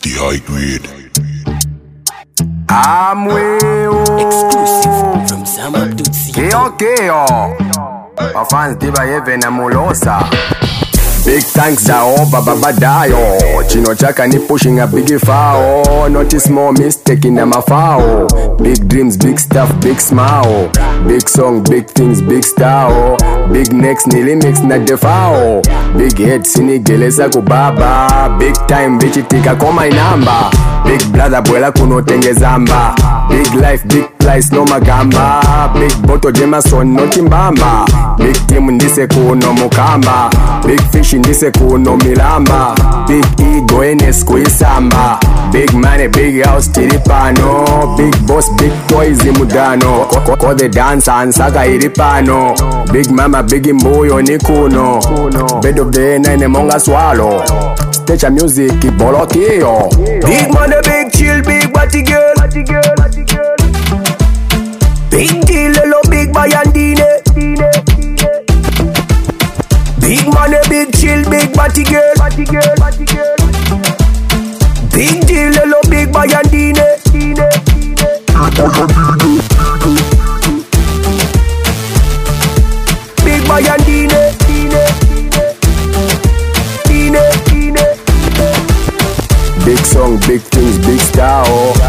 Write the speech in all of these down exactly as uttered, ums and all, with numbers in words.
The high grade. I'm way Exclusive from Zama Dutsi. Keo Keo Wafans diba yeve na mulosa. Big thanks za oba baba dayo. Chino chaka ni pushing a big foul. Notice small mistake in my foul. Big dreams, big stuff, big smile. Big song, big things, big style. Big necks, nili mix na defao. Big head, sini geleza kubaba. Big time, bitch tika koma inamba. Big brother, bwela kuno tenge zamba. Big life, big price, no magamba. Big boto Jameson, no timbamba. Big team, ndise kuno mukamba. Big fish, ndise kuno milamba. Big ego, enes kuisamba. Big money, big house, tiripano. Big boss, big toys, imudano. Ko the dance, ansaka iripano. Big mama, big imbuyo, nikuno. Bed of the nine, monga swallow. Stage music, bolo kio. Big money, big chill, big body girl. Big deal, hello, big bayandine. Big money, big chill, big body girl. Big deal, hello, big bayandine. Big bayandine. Big song, big things, big style.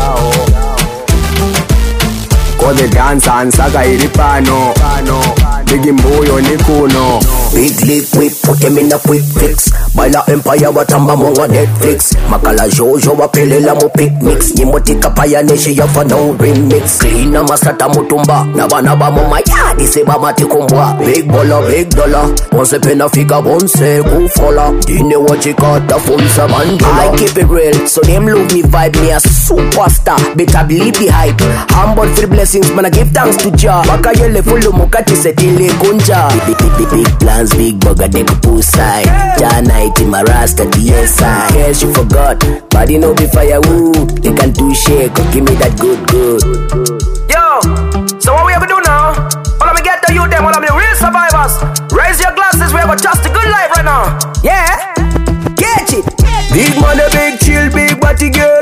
Ko the dance and saga iripano. Big imbuyo nikuno. Big liquid, put him in a quick fix. Baila Empire watamba monga Netflix. Makala Jojo wapelela mo picnics. Nimotika paya neshi ya fa no remix. Clean na masata mutumba. Naba naba mo mayadi seba matikumbwa. Big baller, big dollar. Once pena fika bonse kufola. Dine wachikata funsa mandula. I keep it real, so them love me vibe. Me a superstar, better believe the hype. Humble for the blessings, man I give thanks to Jah. Baka yele fulu mukati setile kunja. Big, big, big, big plans, big bugger, they could pull side. Ja night in my rasta, the inside. Guess you forgot, body no be firewood. They can do shake, give me that good, good. Yo, so what we ever do now? All of me get the youth them, all of me the real survivors. Raise your glasses, we have a just a good life right now. Yeah, get it. Big money, big chill, big body girl.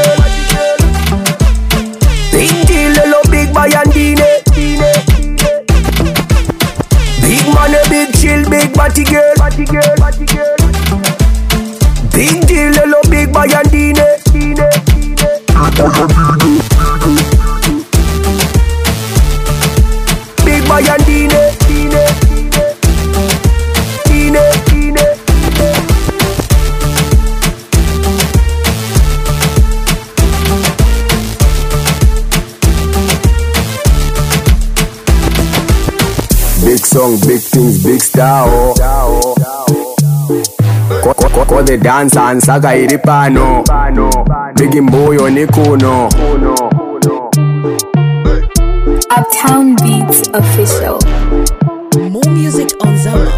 Big deal, hello, big bayandine. Big money, big chill, big body girl. Big deal, hello, big bayandine. Big bayandine. Big song, big things, big style. Ko, ko, ko, ko the dance and saga iripano. Big imbuyo nikuno. Uptown Beats Official. More music on Zama.